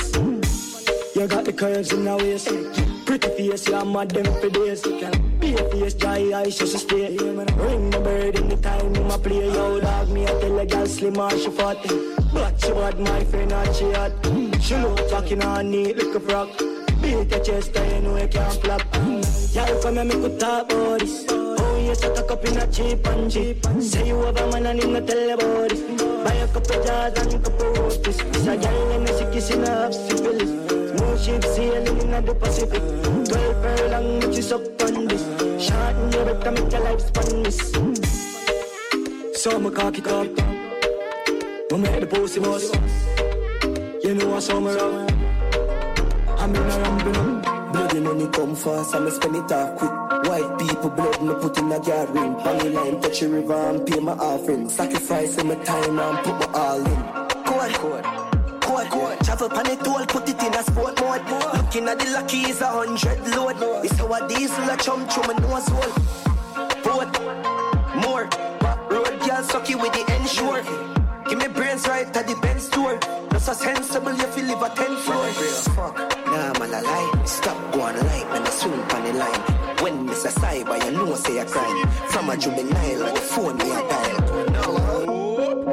You got the curves in the waist. Pretty face, you're mad them for days. Be a face, dry eyes, just stay. Ring the bird in the time, in my play. Yo, dog, me, I tell a girl slim or she fat. But she bad, my friend, and she hot. She know talking on neat like a frog. Beat your chest, I know you can't flap. Y'all come and make a talk about this. Oh, yes, I talk up in a cheap and cheap. Say you have a man and him not tell about this. Buy a couple jars and a couple roasties. It's a girl and a sick kissing half syphilis. No ship sailing in the Pacific. 12 furlong which is up on this. Short in your better make your life span this. So I'ma cock it up. We make the pussy boss. You know I saw me around. I'm in a ramping. Bloody money come fast and me spend it off quick. White people blood me put in a yard ring. Honey line touch the river and pay my offering. Sacrifice my time and put my all in. Code. Travel pan it all, put it in a sport mode. Looking at the lucky is 100 load. It's how a diesel a chum through my nose hole. Boat, more, road girl sucky with the ensure. Give me brains right at the Benz store. Not so sensible if you live a 10th floor. Fuck, nah man I lie. Stop going light and I swing on the line. When Mr. Cyber you know say a crime. From a juvenile on the phone me a dial.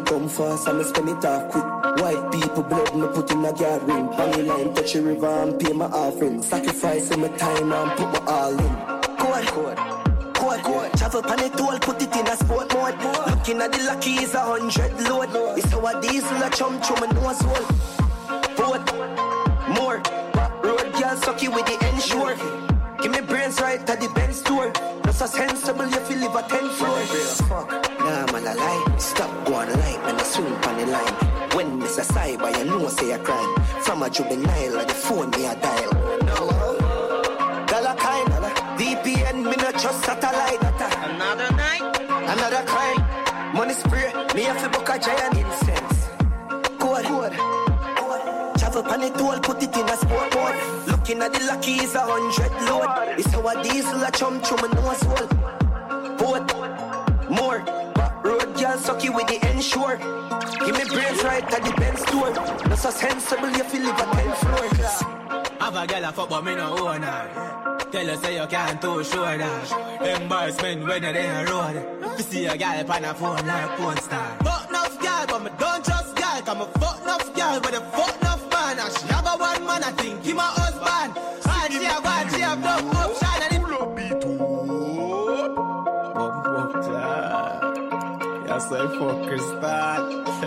come fast and me spend it off quick. White people blood me put in a yard ring. Honey line touch the river and pay my offering. Sacrifice my time and put my all in. Code. Travel pan it all, put it in a sport mode. Looking at the lucky is 100 load. It's our diesel a chum and nose hole. Boat, more. Road girl sucky with the ensure. Give me brains right at the Benz store. Not so sensible if you live a 10th floor. Nah man I lie. Stop going line and I swing on the line. When Mr. Cyber you know say a crime. From a juvenile or the phone me a dial. Dollar kind, VPN me not trust satellite. Another night, another crime. Money spray, me have to book a giant incense. Code. Travel pan it all, put it in a sport mode. Looking at the lucky is 100 load. It's our diesel a chum and nose hole. Boat, more. Road girl sucky with the ensure. Give me brains right at the Benz store. Not so sensible if you live a 10th floor. Have a girl a fuck but me no own her. Tell her say you can't too sure that. Embarrassment when you're in a road. You see a girl on a phone like porn star. Fuck enough girl but me don't trust girl. Cause me fuck enough girl with a fuck enough man. And she have a one man I think he my husband. And she have one, she have no option. And it will be too. Yes I fuck Crystal.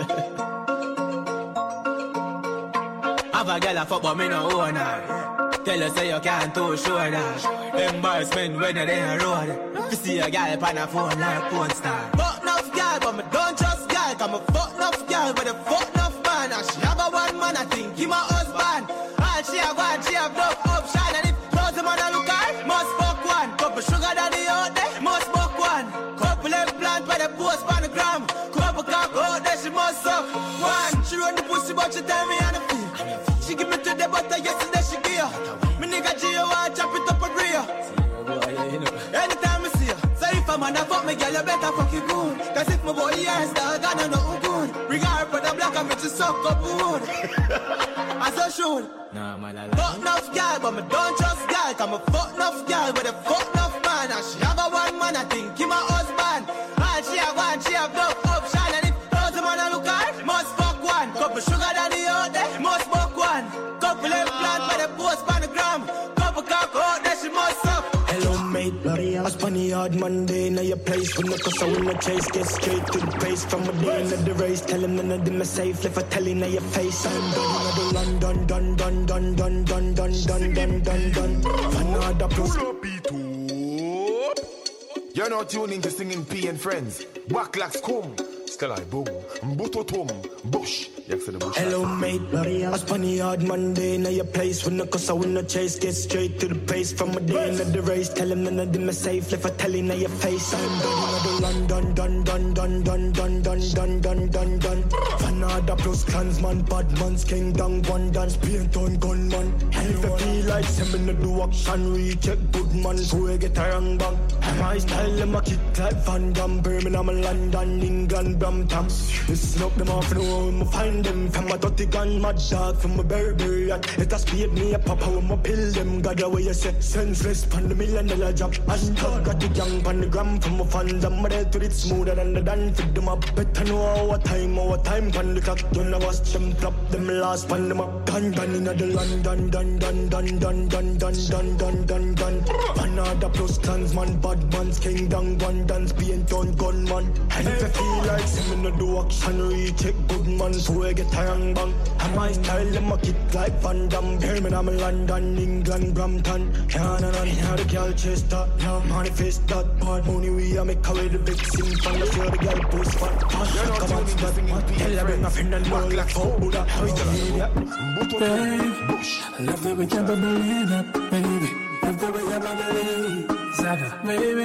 Have a girl a fuck but me no own her. Tell her say you can't too sure that. Embarrassment when you're in a road. You see a girl on a phone like porn star. Fuck enough girl but me don't trust girl. Cause me fuck enough girl with a fuck enough man. And she have a one man I think he my husband. And she have one, she have no option. And if close the man a look at, must fuck one. Couple sugar daddy out there, must fuck one. Couple implant by the post on the gram. Couple cock out there, she must suck one. She run the pussy but she tell me on the feel. She give me to the butter yesterday she give. Me nigga Gio I chop it up a real. Anytime I see her. So if a man a fuck me girl you better fuck you good. Cause if my boy yes dog I know nothing good. Regard for the black I make you suck up wood. I so should. Nah man I like fuck enough girl but me don't trust girl. Cause me fuck enough girl with a fuck enough man. And she have a one man I think he my husband. And she have one, she have no option. And if those man a look at, must fuck one. Couple sugar daddy out there, must fuck one. Couple implant by the post on the gram. Couple cock out there, she must suck. Hello mate, I spun the hard Monday. Now your place when the cause I win the chase. Get straight to the pace from a day into the race. Tell him none of them are safe. If I tell him now your face, I'm done. Another done. Another plus. You're not tuning to Singing P and Friends. Backlash come. Still I boom. Butotum. Bush. Hello mate, I spun the hard Monday. Now your place when the cause I win the chase. Get straight to the pace from a day into the race. Tell him none of them are safe. If I tell him now your face, I'm done. Another plus clansman, bad man's king down one dance, paint on gunman. And if I feel like sending the do action, recheck good man, so we get a wrong bang. My style them a kick like Van Damme, Birmingham, London, England, Brampton. Listen up them off the road, find them from a dirty gun, mad dog from a Burberry. It has paid me a papa when I pill them. God away you say senseless pan the $1 million job. And talk got the gang pan the gram from a fans. I'm ready to it smoother than the dance. Fit them up better know our time pan the clock. Don't I watch them flop them last pan them up. Done in the London, done. Another plus clansman, bad man's king down one dance, paint on gunman. And if I feel like sending the do action, recheck good man, so we get a wrong bang. And my style them a kick like Van Damme, Birmingham, London, England, Brampton. Can't the girl chase that, now manifest that. Bad money we a make away the vixen, from the show the girl post fat. Come on, stop, tell her bring a friend and roll like oh Buddha. How you gonna leave ya? I love the way you believe it, baby. Love the way you believe, Zaga, baby,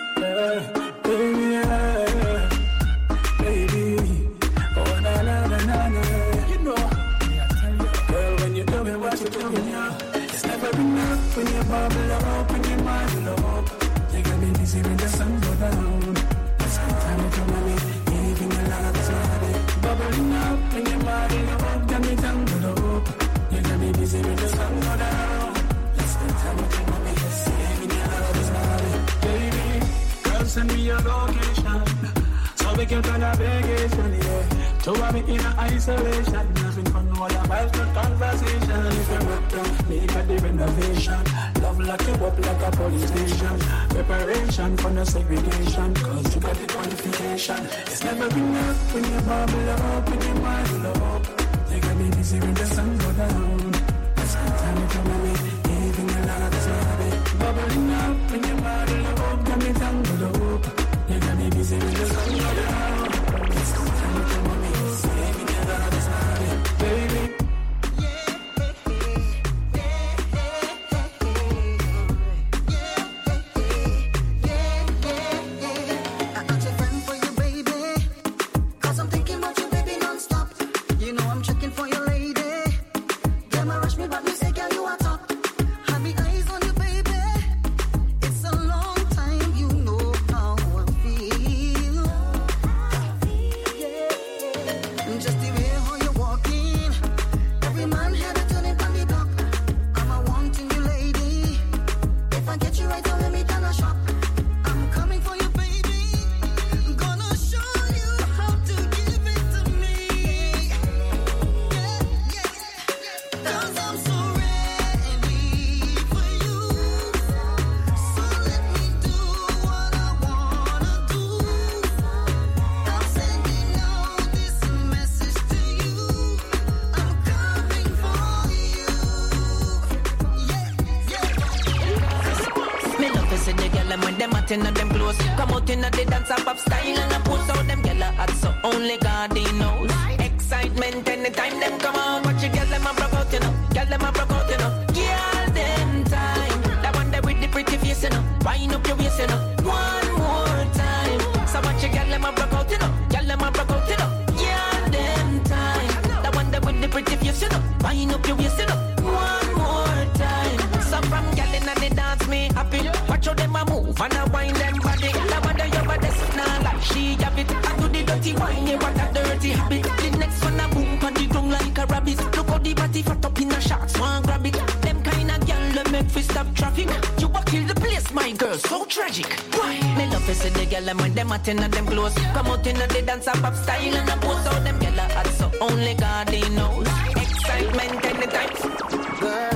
baby. Oh na, you know. Girl, when you're doing what you're doing, yeah, it's never enough when you bubble up, when your mind up. You got me busy when the sun go down. It's time to come on me, even your love is not it. Bubbling up when your mind up, got me down to the hope. You got me busy when the sun go down. It's time to come on me, even your love is not it. Baby, girl, send me your location, so we can plan a vacation, yeah. To have me in isolation, having fun while I'm having no conversation. If you rock down, make a the renovation. Love lock you up like a police station. Preparation for no segregation, cause you got the qualification. It's never enough when you bubble up, when you mind up. You got me busy when the sun go down. Time to come with me, even the lot is love. Bubbling up when you bottle up, got me tangled up. You got me busy when the sun go down. It's time to come with me, even the lot is love, baby. Inna them clothes, come out inna the dance up style and I post out them gyal hot so only God he knows. Excitement anytime them come out, watch you gyal them a broke out, you know. Gyal them a broke out, you know. Gyal them time, that one there with the pretty face, you know. Wind up your waist, you know. One more time, so watch you gyal them a broke out, you know. Gyal them a broke out, you know. Gyal them time, that one there with the pretty face, you know. Wind up your waist, you know. One more time, so from gyal inna the dance me happy. Watch how them a move and a wind them body. Now wonder your body now like she have it. I do the dirty wine, yeah, what a dirty habit. The next one a boom on the ground like a rabbit. Look how the body fat up in a shots, one grab it. Them kind of gyal that make fi stop traffic. You a kill the place, my girl, so tragic. Why? Me love to see the gyal them when them at inna them clothes. Come out inna the dance up style and a post out them gyal hot so only God he knows. Excitement anytime, girl.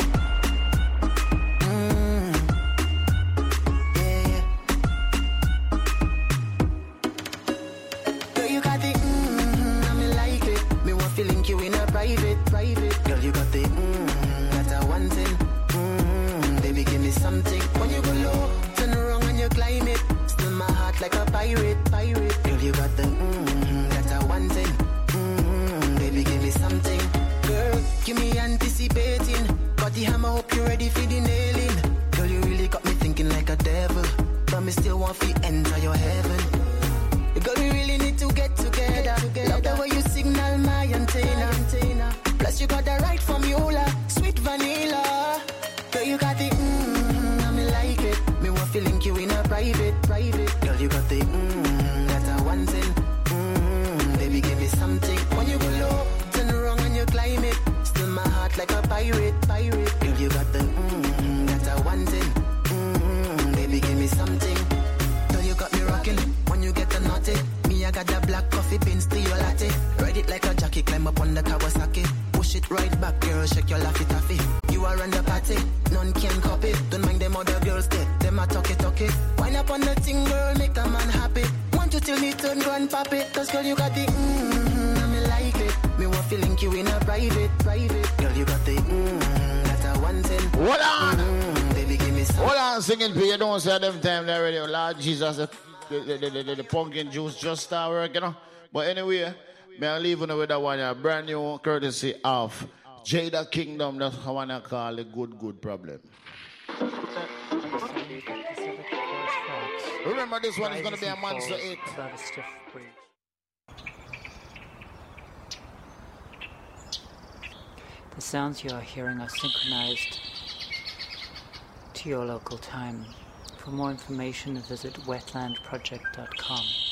Private, girl, you got the that I want it. Baby, give me something. When you go low, turn around and you climb it. Still my heart like a pirate. Girl, you got the that I want it. Baby, give me something. Girl, give me anticipating. Got the hammer, hope you ready for the nailing. Girl, you really got me thinking like a devil. But me still want to enter your heaven. Girl, we really need to get together. Love the way you signal my antenna. Plus you got the right formula, sweet vanilla. Girl, you got the I me like it. Me want to link you in a private. Girl, you got the that I want it. Baby, give me something. When you go low, turn around and you climb it. Still my heart like a pirate. Girl, you got the that I want it. Baby, give me something. Girl, you got me rocking. When you get the naughty, me I got the black coffee beans to your latte. Ride it like a jockey, climb up on the Kawasaki. Push it right back, girl, shake your laffy taffy. You are on the party, none can copy. Don't mind them other girls there, them a talkie. Wind up on the thing, girl, make a man happy. Want you till me turn grand papi. Cause girl, you got the I me like it. Me want to link you in a private. Girl, you got the that I want it. Hold on! Baby, give me some. Hold on, singing for you don't say them time there already. Lord Jesus, the pumpkin juice just start working, you know. But anyway, may I leave you with that one, a brand new courtesy of Jada Kingdom. That's how I call the good problem. Remember, this one is going to be a monster hit. The sounds you are hearing are synchronized to your local time. For more information, visit wetlandproject.com.